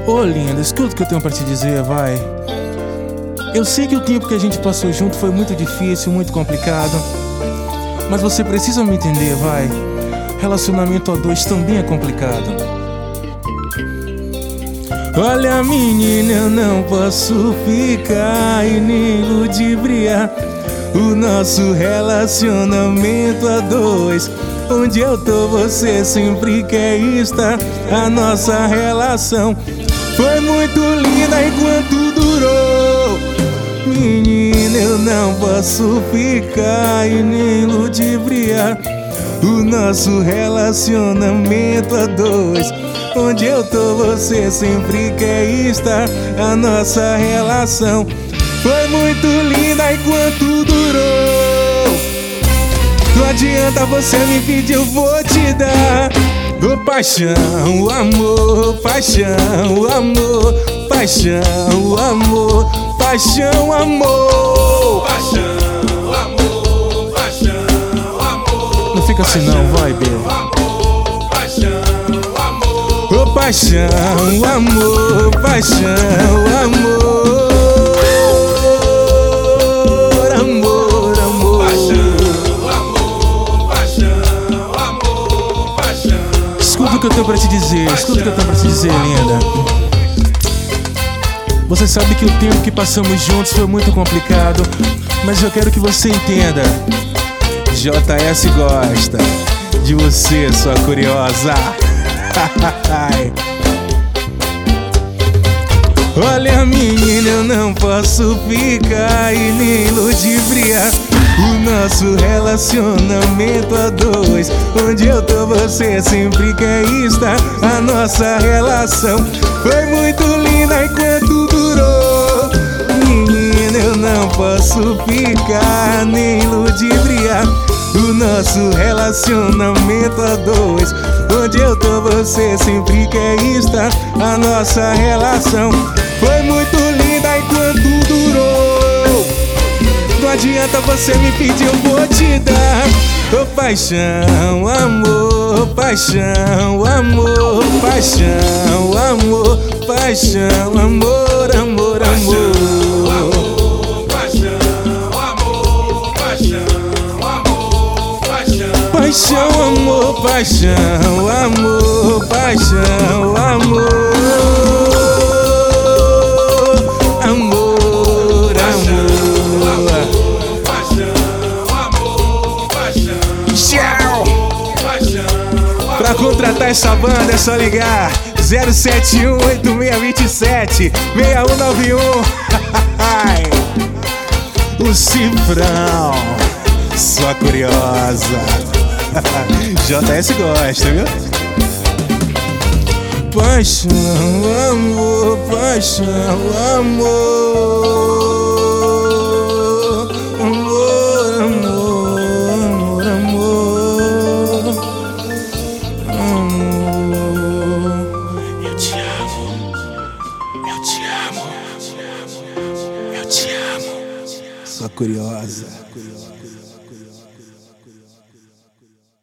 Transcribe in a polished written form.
Ô linda, escuta o que eu tenho pra te dizer, vai. Eu sei que o tempo que a gente passou junto foi muito difícil, muito complicado, mas você precisa me entender, vai. Relacionamento a dois também é complicado. Olha menina, eu não posso ficar e nem ludibriar o nosso relacionamento a dois. Onde eu tô você sempre quer estar. A nossa relação foi muito linda enquanto durou. Menina, eu não posso ficar e nem ludibriar o nosso relacionamento a dois. Onde eu tô você sempre quer estar. A nossa relação foi muito linda enquanto durou. Não adianta você me pedir, eu vou te dar. Ô paixão, amor, paixão, amor, paixão, amor, paixão, amor. Paixão, amor, paixão, amor. Não fica assim não, vai, Bê. Ô paixão, amor, paixão, amor. Amor, amor. Paixão, amor, paixão, amor, paixão. Escuta o que eu tenho pra te dizer, escuta o que eu tenho pra te dizer, linda. Você sabe que o tempo que passamos juntos foi muito complicado, mas eu quero que você entenda. JS gosta de você, sua curiosa. Olha menina, eu não posso ficar e nem ludibriar o nosso relacionamento a dois. Onde eu tô você sempre quer estar. A nossa relação foi muito linda enquanto durou. Menina, eu não posso ficar nem ludibriar o nosso relacionamento a dois. Onde eu tô você sempre quer estar. A nossa relação foi muito linda enquanto durou. Não adianta você me pedir, eu vou te dar. Ô paixão, amor, paixão, amor, paixão, amor, paixão, amor, amor, amor. Paixão, amor, paixão, amor, paixão, amor. Amor, amor. Tchau! Pra contratar essa banda é só ligar 071-8627-6191. O cifrão, sua curiosa. JS gosta, viu? Paixão, amor, paixão, amor. Amor, amor, amor, amor. Eu te amo, eu te amo, eu te amo. Sua curiosa.